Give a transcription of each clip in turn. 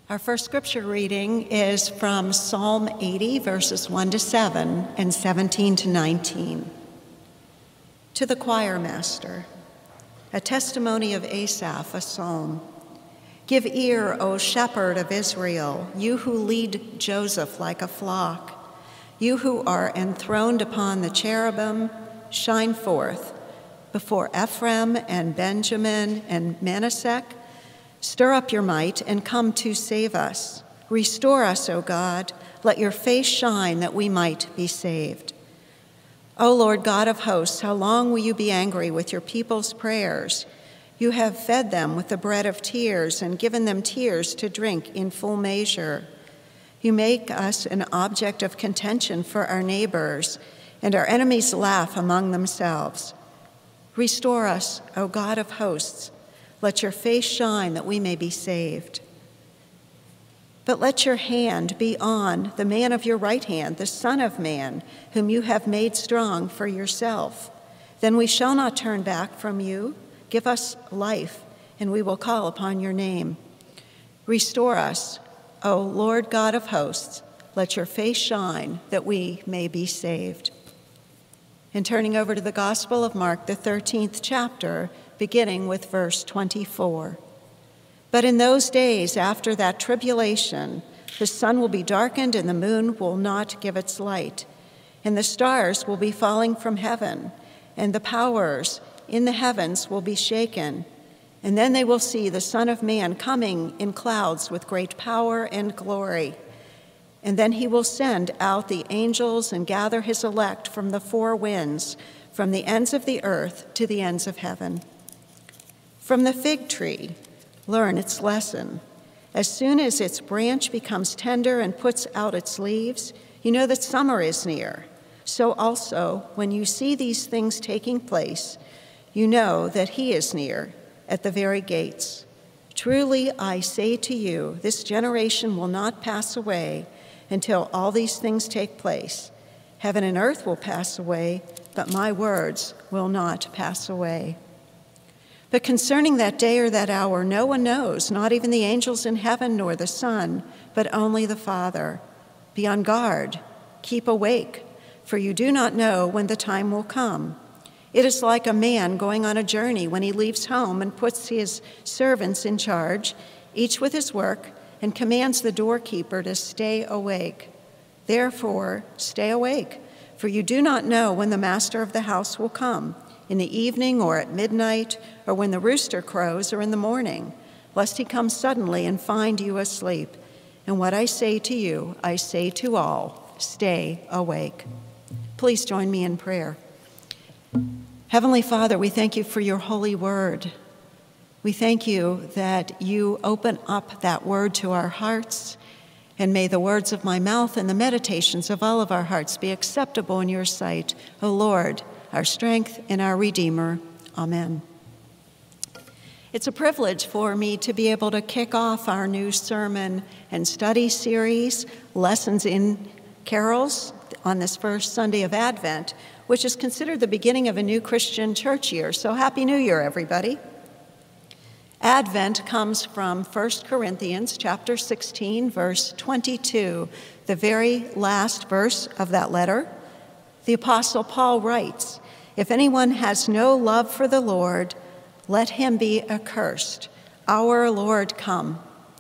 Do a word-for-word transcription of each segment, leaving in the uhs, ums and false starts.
Our first scripture reading is from Psalm eighty, verses one to seven and seventeen to nineteen. To the choir master, a testimony of Asaph, a psalm. Give ear, O shepherd of Israel, you who lead Joseph like a flock. You who are enthroned upon the cherubim, shine forth before Ephraim and Benjamin and Manasseh. Stir up your might and come to save us. Restore us, O God. Let your face shine that we might be saved. O Lord God of hosts, how long will you be angry with your people's prayers? You have fed them with the bread of tears and given them tears to drink in full measure. You make us an object of contention for our neighbors, and our enemies laugh among themselves. Restore us, O God of hosts. Let your face shine that we may be saved. But let your hand be on the man of your right hand, the Son of Man, whom you have made strong for yourself. Then we shall not turn back from you. Give us life, and we will call upon your name. Restore us, O Lord God of hosts. Let your face shine that we may be saved. And turning over to the Gospel of Mark, the thirteenth chapter, beginning with verse twenty-four. But in those days after that tribulation, the sun will be darkened and the moon will not give its light, and the stars will be falling from heaven, and the powers in the heavens will be shaken. And then they will see the Son of Man coming in clouds with great power and glory. And then he will send out the angels and gather his elect from the four winds, from the ends of the earth to the ends of heaven. From the fig tree, learn its lesson. As soon as its branch becomes tender and puts out its leaves, you know that summer is near. So also, when you see these things taking place, you know that he is near, at the very gates. Truly, I say to you, this generation will not pass away until all these things take place. Heaven and earth will pass away, but my words will not pass away. But concerning that day or that hour, no one knows, not even the angels in heaven nor the Son, but only the Father. Be on guard, keep awake, for you do not know when the time will come. It is like a man going on a journey when he leaves home and puts his servants in charge, each with his work, and commands the doorkeeper to stay awake. Therefore, stay awake, for you do not know when the master of the house will come, in the evening or at midnight, or when the rooster crows or in the morning, lest he come suddenly and find you asleep. And what I say to you, I say to all, stay awake. Please join me in prayer. Heavenly Father, we thank you for your holy word. We thank you that you open up that word to our hearts, and may the words of my mouth and the meditations of all of our hearts be acceptable in your sight, O Lord, our strength and our Redeemer. Amen. It's a privilege for me to be able to kick off our new sermon and study series, Lessons in Carols, on this first Sunday of Advent, which is considered the beginning of a new Christian church year. So Happy New Year, everybody. Advent comes from First Corinthians chapter sixteen, verse twenty-two, the very last verse of that letter. The Apostle Paul writes, "If anyone has no love for the Lord, let him be accursed. Our Lord come."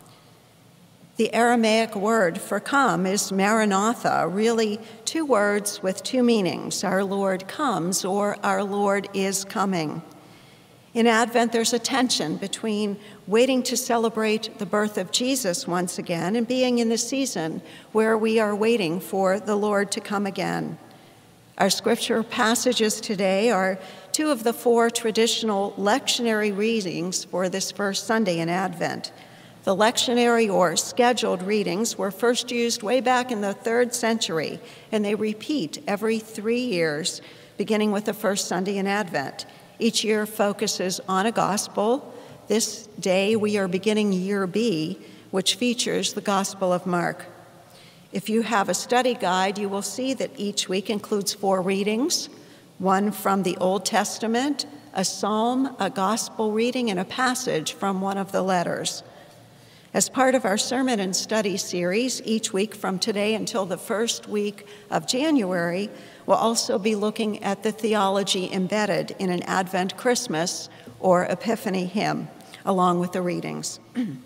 The Aramaic word for come is Maranatha, really two words with two meanings, our Lord comes or our Lord is coming. In Advent, there's a tension between waiting to celebrate the birth of Jesus once again and being in the season where we are waiting for the Lord to come again. Our scripture passages today are two of the four traditional lectionary readings for this first Sunday in Advent. The lectionary or scheduled readings were first used way back in the third century, and they repeat every three years, beginning with the first Sunday in Advent. Each year focuses on a gospel. This day we are beginning year B, which features the Gospel of Mark. If you have a study guide, you will see that each week includes four readings, one from the Old Testament, a psalm, a gospel reading, and a passage from one of the letters. As part of our sermon and study series, each week from today until the first week of January, we'll also be looking at the theology embedded in an Advent Christmas or Epiphany hymn, along with the readings.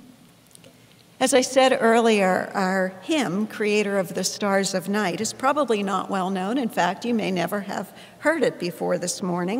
As I said earlier, our hymn, Creator of the Stars of Night, is probably not well known. In fact, you may never have heard it before this morning.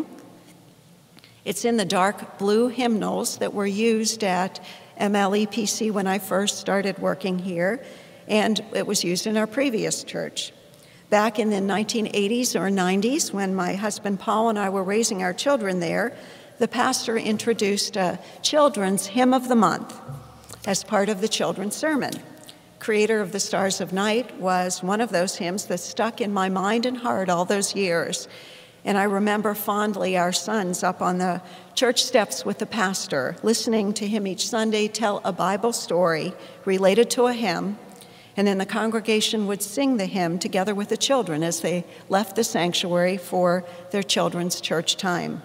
It's in the dark blue hymnals that were used at M L E P C when I first started working here, and it was used in our previous church. Back in the nineteen eighties or nineties, when my husband Paul and I were raising our children there, the pastor introduced a children's hymn of the month as part of the children's sermon. Creator of the Stars of Night was one of those hymns that stuck in my mind and heart all those years. And I remember fondly our sons up on the church steps with the pastor, listening to him each Sunday tell a Bible story related to a hymn, and then the congregation would sing the hymn together with the children as they left the sanctuary for their children's church time.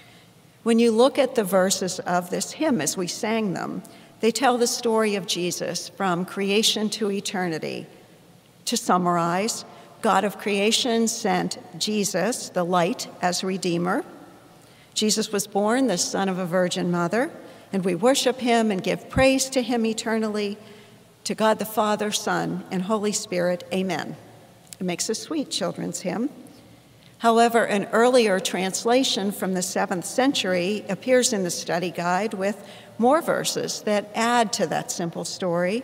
When you look at the verses of this hymn as we sang them, they tell the story of Jesus from creation to eternity. To summarize, God of creation sent Jesus, the light, as Redeemer. Jesus was born, the son of a virgin mother, and we worship him and give praise to him eternally. To God the Father, Son, and Holy Spirit, amen. It makes a sweet children's hymn. However, an earlier translation from the seventh century appears in the study guide with more verses that add to that simple story.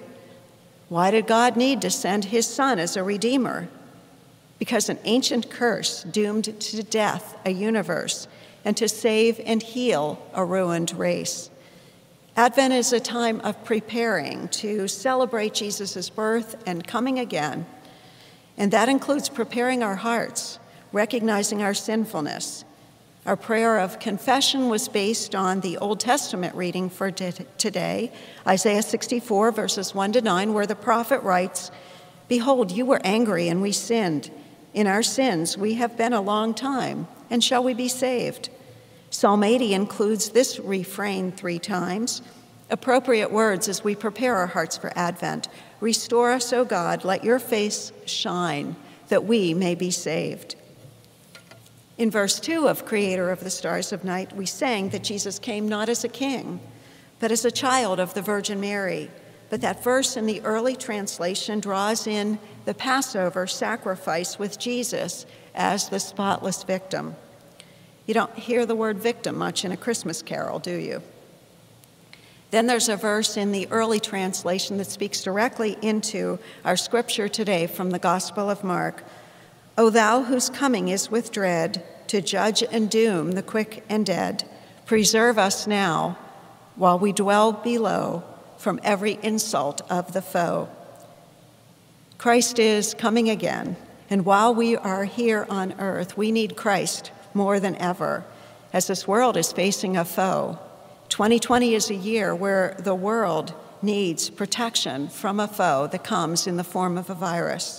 Why did God need to send his son as a redeemer? Because an ancient curse doomed to death a universe and to save and heal a ruined race. Advent is a time of preparing to celebrate Jesus' birth and coming again, and that includes preparing our hearts, recognizing our sinfulness. Our prayer of confession was based on the Old Testament reading for t- today, Isaiah sixty-four, verses one to nine, where the prophet writes, "Behold, you were angry and we sinned. In our sins we have been a long time, and shall we be saved?" Psalm eighty includes this refrain three times, appropriate words as we prepare our hearts for Advent. "Restore us, O God, let your face shine, that we may be saved." In verse two of Creator of the Stars of Night, we sang that Jesus came not as a king, but as a child of the Virgin Mary. But that verse in the early translation draws in the Passover sacrifice with Jesus as the spotless victim. You don't hear the word victim much in a Christmas carol, do you? Then there's a verse in the early translation that speaks directly into our scripture today from the Gospel of Mark. "O thou whose coming is with dread, to judge and doom the quick and dead, preserve us now, while we dwell below, from every insult of the foe." Christ is coming again, and while we are here on earth, we need Christ more than ever, as this world is facing a foe. twenty twenty is a year where the world needs protection from a foe that comes in the form of a virus.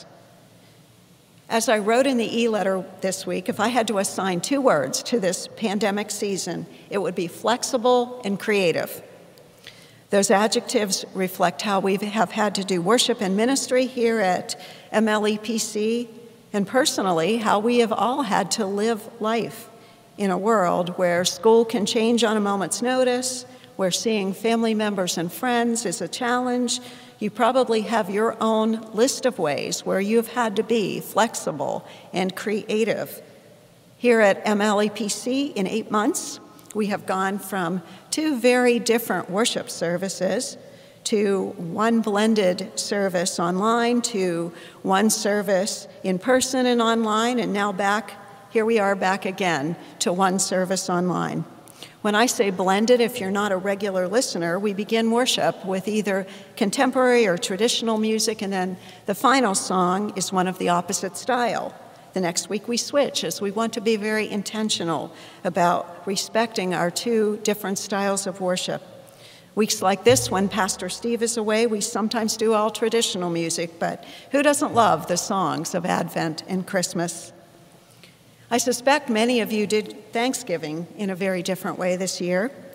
As I wrote in the e-letter this week, if I had to assign two words to this pandemic season, it would be flexible and creative. Those adjectives reflect how we have had to do worship and ministry here at M L E P C, and personally, how we have all had to live life in a world where school can change on a moment's notice, where seeing family members and friends is a challenge. You probably have your own list of ways where you've had to be flexible and creative. Here at M L E P C, in eight months, we have gone from two very different worship services to one blended service online, to one service in person and online, and now back, here we are back again to one service online. When I say blended, if you're not a regular listener, we begin worship with either contemporary or traditional music, and then the final song is one of the opposite style. The next week we switch, as we want to be very intentional about respecting our two different styles of worship. Weeks like this, when Pastor Steve is away, we sometimes do all traditional music, but who doesn't love the songs of Advent and Christmas? I suspect many of you did Thanksgiving in a very different way this year.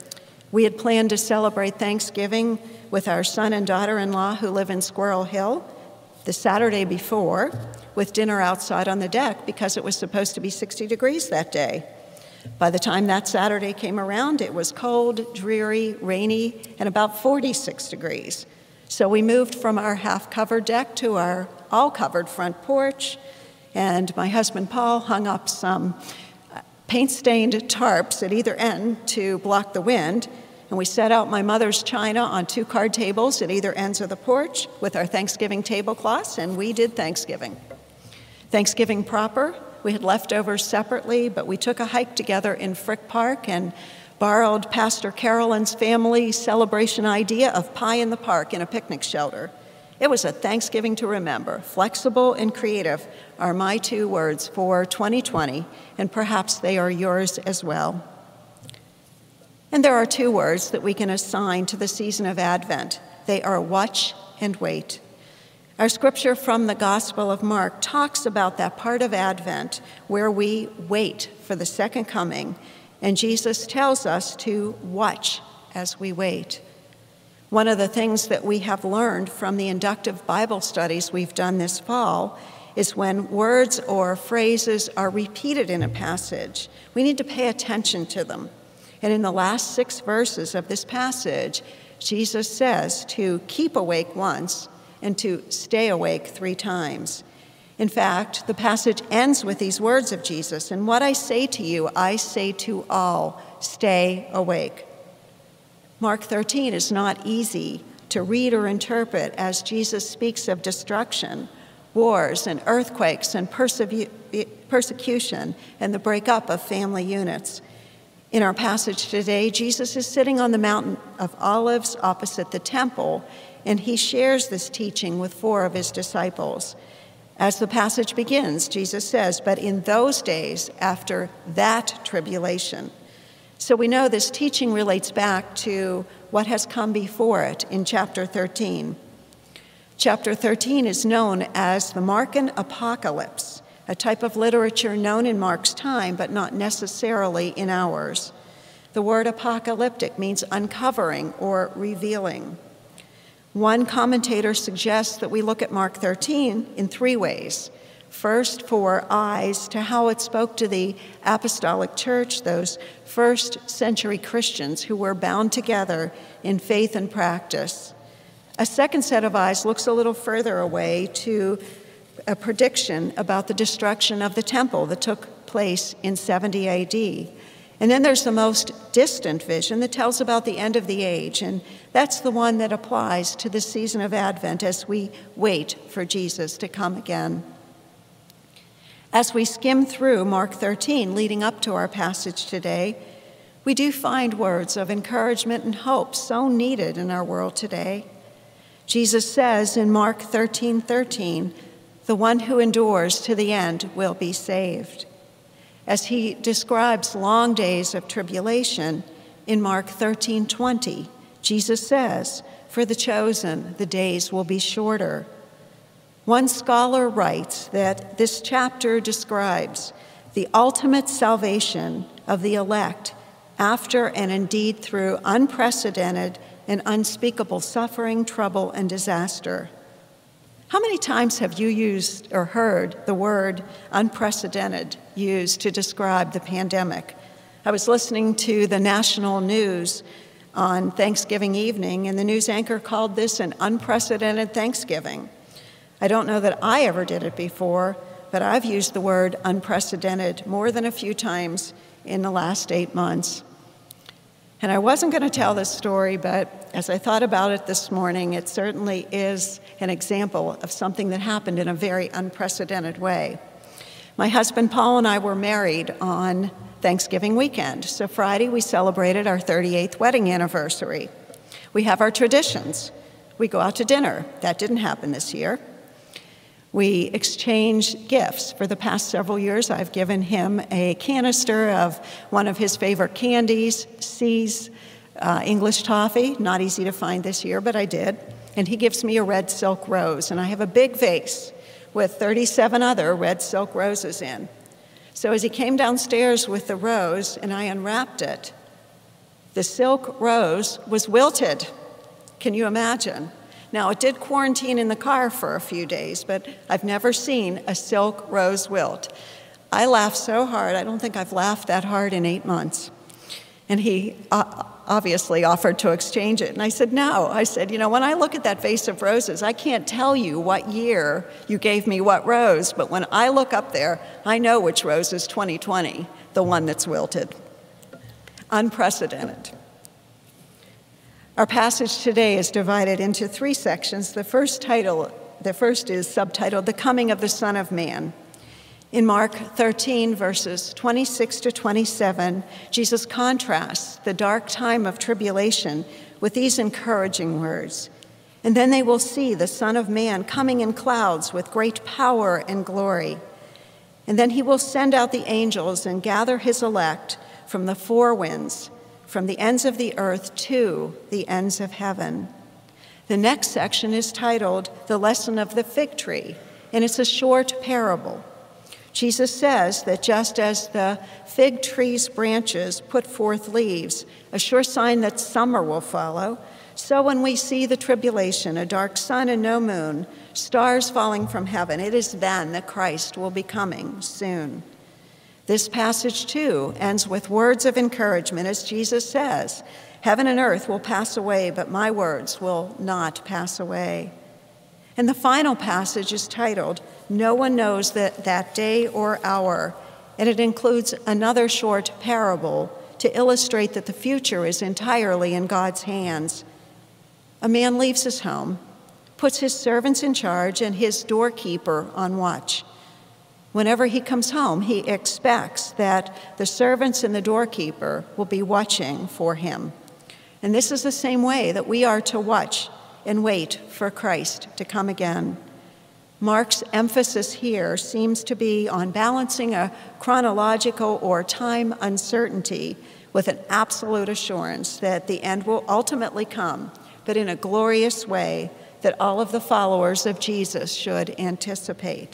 We had planned to celebrate Thanksgiving with our son and daughter-in-law who live in Squirrel Hill the Saturday before, with dinner outside on the deck because it was supposed to be sixty degrees that day. By the time that Saturday came around, it was cold, dreary, rainy, and about forty-six degrees. So we moved from our half-covered deck to our all-covered front porch, and my husband Paul hung up some paint-stained tarps at either end to block the wind, and we set out my mother's china on two card tables at either ends of the porch with our Thanksgiving tablecloths, and we did Thanksgiving. Thanksgiving proper, we had leftovers separately, but we took a hike together in Frick Park and borrowed Pastor Carolyn's family celebration idea of pie in the park in a picnic shelter. It was a Thanksgiving to remember. Flexible and creative are my two words for twenty twenty, and perhaps they are yours as well. And there are two words that we can assign to the season of Advent. They are watch and wait. Our scripture from the Gospel of Mark talks about that part of Advent where we wait for the second coming, and Jesus tells us to watch as we wait. One of the things that we have learned from the inductive Bible studies we've done this fall is when words or phrases are repeated in a passage, we need to pay attention to them. And in the last six verses of this passage, Jesus says to keep awake once and to stay awake three times. In fact, the passage ends with these words of Jesus, "And what I say to you, I say to all, stay awake." Mark thirteen is not easy to read or interpret as Jesus speaks of destruction, wars and earthquakes and persecution and the breakup of family units. In our passage today, Jesus is sitting on the Mountain of Olives opposite the temple, and he shares this teaching with four of his disciples. As the passage begins, Jesus says, "But in those days, after that tribulation." So we know this teaching relates back to what has come before it in chapter thirteen. Chapter thirteen is known as the Markan Apocalypse, a type of literature known in Mark's time, but not necessarily in ours. The word apocalyptic means uncovering or revealing. One commentator suggests that we look at Mark thirteen in three ways. First, for eyes to how it spoke to the apostolic church, those first century Christians who were bound together in faith and practice. A second set of eyes looks a little further away to a prediction about the destruction of the temple that took place in seventy A D. And then there's the most distant vision that tells about the end of the age, and that's the one that applies to the season of Advent as we wait for Jesus to come again. As we skim through Mark thirteen, leading up to our passage today, we do find words of encouragement and hope so needed in our world today. Jesus says in Mark thirteen thirteen, "The one who endures to the end will be saved." As he describes long days of tribulation, in Mark thirteen twenty, Jesus says, "For the chosen, the days will be shorter." One scholar writes that this chapter describes the ultimate salvation of the elect after and indeed through unprecedented and unspeakable suffering, trouble, and disaster. How many times have you used or heard the word unprecedented used to describe the pandemic? I was listening to the national news on Thanksgiving evening, and the news anchor called this an unprecedented Thanksgiving. I don't know that I ever did it before, but I've used the word unprecedented more than a few times in the last eight months. And I wasn't going to tell this story, but as I thought about it this morning, it certainly is an example of something that happened in a very unprecedented way. My husband Paul and I were married on Thanksgiving weekend. So Friday we celebrated our thirty-eighth wedding anniversary. We have our traditions. We go out to dinner. That didn't happen this year. We exchange gifts. For the past several years, I've given him a canister of one of his favorite candies, C's uh, English toffee. Not easy to find this year, but I did. And he gives me a red silk rose. And I have a big vase with thirty-seven other red silk roses in. So as he came downstairs with the rose and I unwrapped it, The silk rose was wilted. Can you imagine? Now, it did quarantine in the car for a few days, but I've never seen a silk rose wilt. I laughed so hard, I don't think I've laughed that hard in eight months. And he uh, obviously offered to exchange it. And I said, no. I said, you know, when I look at that vase of roses, I can't tell you what year you gave me what rose, but when I look up there, I know which rose is twenty twenty, the one that's wilted. Unprecedented. Our passage today is divided into three sections. The first title, the first is subtitled, The Coming of the Son of Man. In Mark thirteen, verses twenty-six to twenty-seven, Jesus contrasts the dark time of tribulation with these encouraging words. And then they will see the Son of Man coming in clouds with great power and glory. And then he will send out the angels and gather his elect from the four winds, from the ends of the earth to the ends of heaven. The next section is titled, The Lesson of the Fig Tree, and it's a short parable. Jesus says that just as the fig tree's branches put forth leaves, a sure sign that summer will follow, so when we see the tribulation, a dark sun and no moon, stars falling from heaven, it is then that Christ will be coming soon. This passage, too, ends with words of encouragement, as Jesus says, heaven and earth will pass away, but my words will not pass away. And the final passage is titled, No One Knows that, that Day or Hour, and it includes another short parable to illustrate that the future is entirely in God's hands. A man leaves his home, puts his servants in charge and his doorkeeper on watch. Whenever he comes home, he expects that the servants and the doorkeeper will be watching for him. And this is the same way that we are to watch and wait for Christ to come again. Mark's emphasis here seems to be on balancing a chronological or time uncertainty with an absolute assurance that the end will ultimately come, but in a glorious way that all of the followers of Jesus should anticipate.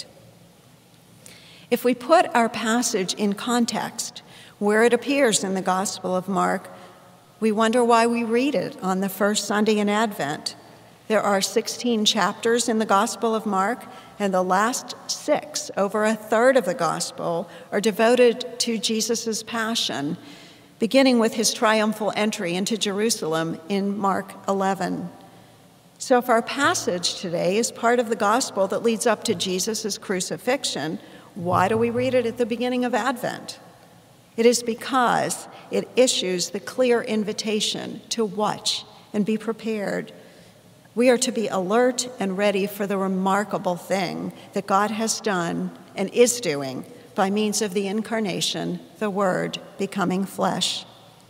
If we put our passage in context, where it appears in the Gospel of Mark, we wonder why we read it on the first Sunday in Advent. There are sixteen chapters in the Gospel of Mark, and the last six, over a third of the Gospel, are devoted to Jesus' passion, beginning with his triumphal entry into Jerusalem in Mark eleven. So if our passage today is part of the Gospel that leads up to Jesus' crucifixion, why do we read it at the beginning of Advent? It is because it issues the clear invitation to watch and be prepared. We are to be alert and ready for the remarkable thing that God has done and is doing by means of the incarnation, the Word becoming flesh.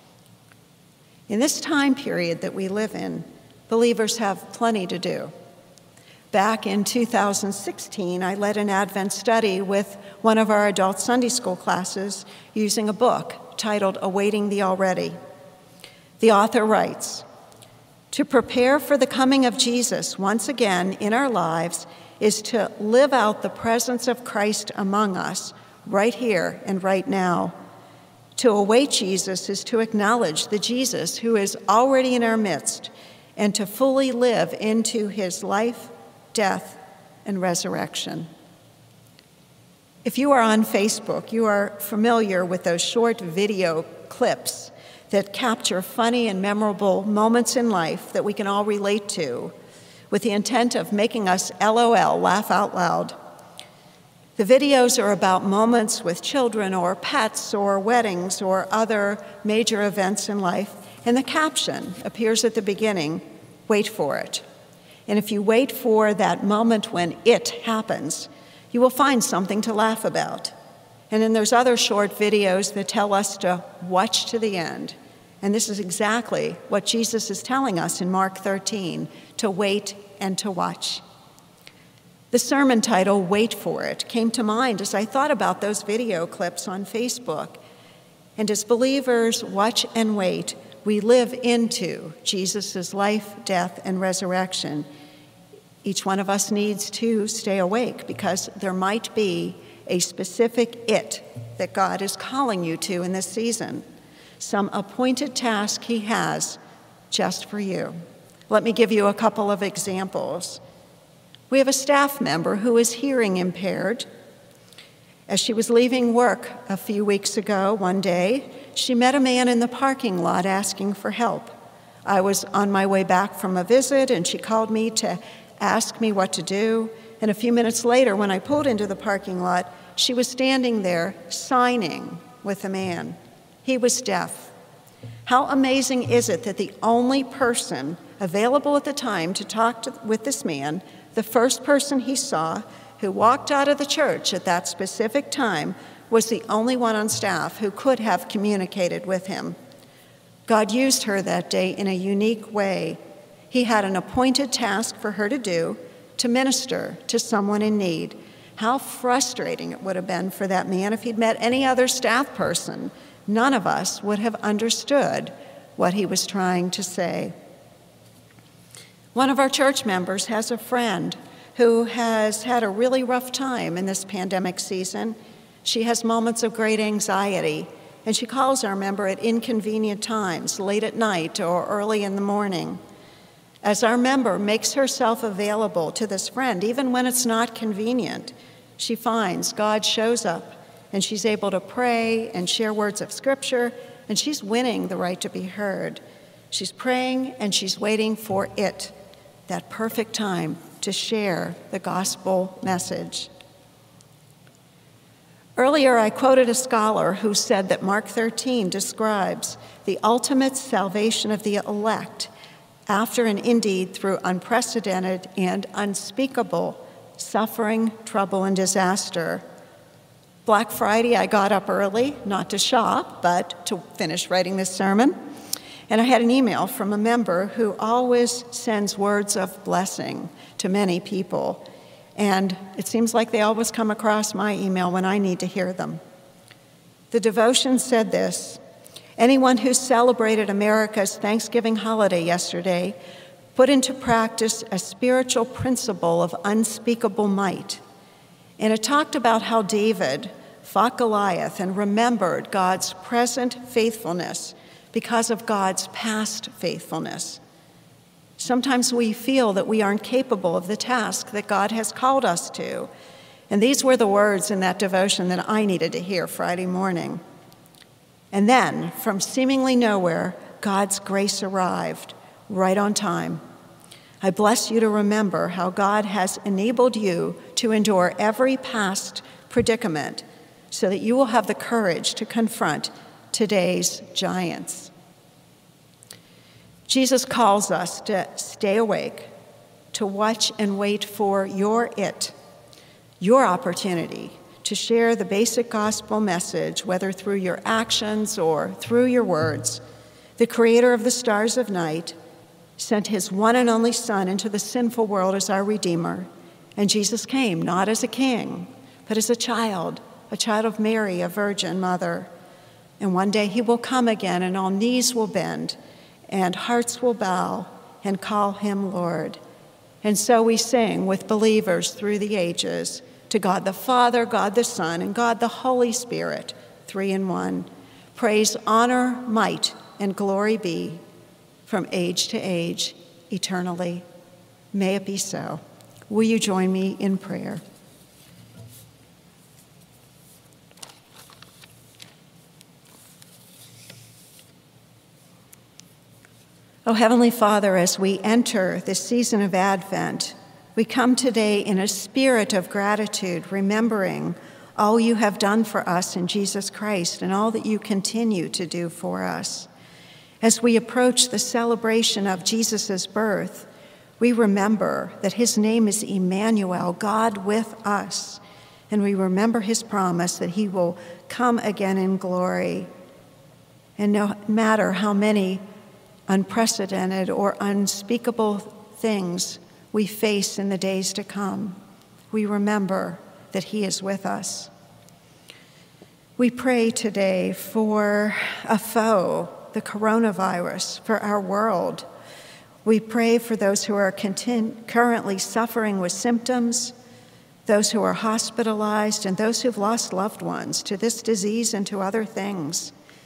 In this time period that we live in, believers have plenty to do. Back in two thousand sixteen, I led an Advent study with one of our adult Sunday school classes using a book titled Awaiting the Already. The author writes, "To prepare for the coming of Jesus once again in our lives is to live out the presence of Christ among us right here and right now. To await Jesus is to acknowledge the Jesus who is already in our midst and to fully live into his life, death, and resurrection." If you are on Facebook, you are familiar with those short video clips that capture funny and memorable moments in life that we can all relate to, with the intent of making us LOL, laugh out loud. The videos are about moments with children or pets or weddings or other major events in life, and the caption appears at the beginning, "Wait for it." And if you wait for that moment when it happens, you will find something to laugh about. And then there's other short videos that tell us to watch to the end. And this is exactly what Jesus is telling us in Mark thirteen, to wait and to watch. The sermon title, "Wait for It," came to mind as I thought about those video clips on Facebook. And as believers watch and wait, we live into Jesus' life, death, and resurrection. Each one of us needs to stay awake because there might be a specific it that God is calling you to in this season. some appointed task he has just for you. Let me give you a couple of examples. We have a staff member who is hearing impaired. As she was leaving work a few weeks ago, one day, she met a man in the parking lot asking for help. I was on my way back from a visit, and she called me to ask me what to do. And a few minutes later, when I pulled into the parking lot, she was standing there signing with a man. He was deaf. How amazing is it that the only person available at the time to talk to, with this man, the first person he saw who walked out of the church at that specific time, was the only one on staff who could have communicated with him. God used her that day in a unique way. He had an appointed task for her to do, to minister to someone in need. How frustrating it would have been for that man if he'd met any other staff person. None of us would have understood what he was trying to say. One of our church members has a friend who has had a really rough time in this pandemic season. She has moments of great anxiety, and she calls our member at inconvenient times, late at night or early in the morning. As our member makes herself available to this friend, even when it's not convenient, she finds God shows up, and she's able to pray and share words of Scripture, and she's winning the right to be heard. She's praying, and she's waiting for it, that perfect time to share the gospel message. Earlier, I quoted a scholar who said that Mark thirteen describes the ultimate salvation of the elect after and indeed through unprecedented and unspeakable suffering, trouble, and disaster. Black Friday, I got up early, not to shop, but to finish writing this sermon. And I had an email from a member who always sends words of blessing to many people. And it seems like they always come across my email when I need to hear them. The devotion said this: anyone who celebrated America's Thanksgiving holiday yesterday put into practice a spiritual principle of unspeakable might. And it talked about how David fought Goliath and remembered God's present faithfulness because of God's past faithfulness. Sometimes we feel that we aren't capable of the task that God has called us to. And these were the words in that devotion that I needed to hear Friday morning. And then, from seemingly nowhere, God's grace arrived, right on time. I bless you to remember how God has enabled you to endure every past predicament so that you will have the courage to confront today's giants. Jesus calls us to stay awake, to watch and wait for your it, your opportunity to share the basic gospel message, whether through your actions or through your words. The creator of the stars of night sent his one and only Son into the sinful world as our Redeemer. And Jesus came not as a king, but as a child, a child of Mary, a virgin mother. And one day he will come again, and all knees will bend, and hearts will bow and call him Lord. And so we sing with believers through the ages to God the Father, God the Son, and God the Holy Spirit, three in one. Praise, honor, might, and glory be from age to age, eternally. May it be so. Will you join me in prayer? Oh, Heavenly Father, as we enter this season of Advent, we come today in a spirit of gratitude, remembering all you have done for us in Jesus Christ and all that you continue to do for us. As we approach the celebration of Jesus' birth, we remember that his name is Emmanuel, God with us, and we remember his promise that he will come again in glory. And no matter how many unprecedented or unspeakable things we face in the days to come, we remember that he is with us. We pray today for a foe, the coronavirus, for our world. We pray for those who are content, currently suffering with symptoms, those who are hospitalized, and those who've lost loved ones to this disease and to other things.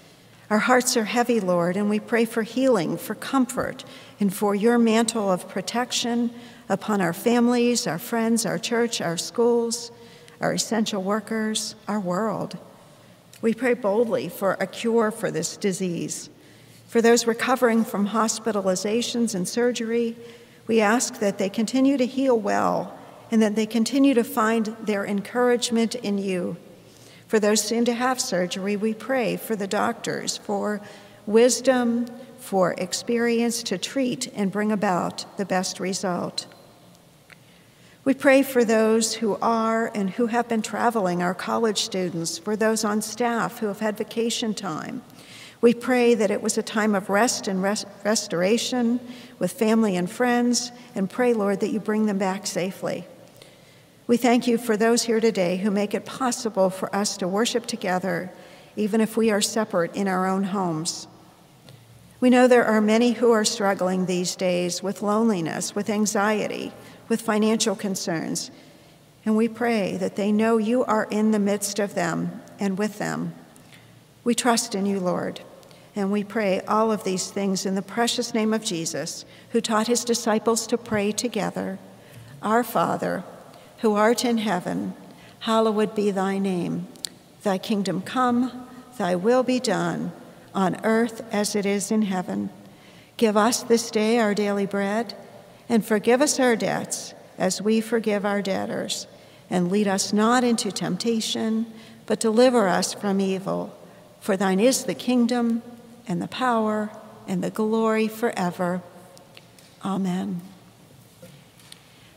Our hearts are heavy, Lord, and we pray for healing, for comfort, and for your mantle of protection upon our families, our friends, our church, our schools, our essential workers, our world. We pray boldly for a cure for this disease. For those recovering from hospitalizations and surgery, we ask that they continue to heal well and that they continue to find their encouragement in you. For those soon to have surgery, we pray for the doctors, for wisdom, for experience to treat and bring about the best result. We pray for those who are and who have been traveling, our college students, for those on staff who have had vacation time. We pray that it was a time of rest and rest- restoration with family and friends, and pray, Lord, that you bring them back safely. We thank you for those here today who make it possible for us to worship together, even if we are separate in our own homes. We know there are many who are struggling these days with loneliness, with anxiety, with financial concerns, and we pray that they know you are in the midst of them and with them. We trust in you, Lord, and we pray all of these things in the precious name of Jesus, who taught his disciples to pray together. Our Father, who art in heaven, hallowed be thy name. Thy kingdom come, thy will be done, on earth as it is in heaven. Give us this day our daily bread, and forgive us our debts as we forgive our debtors. And lead us not into temptation, but deliver us from evil. For thine is the kingdom, and the power, and the glory forever. Amen.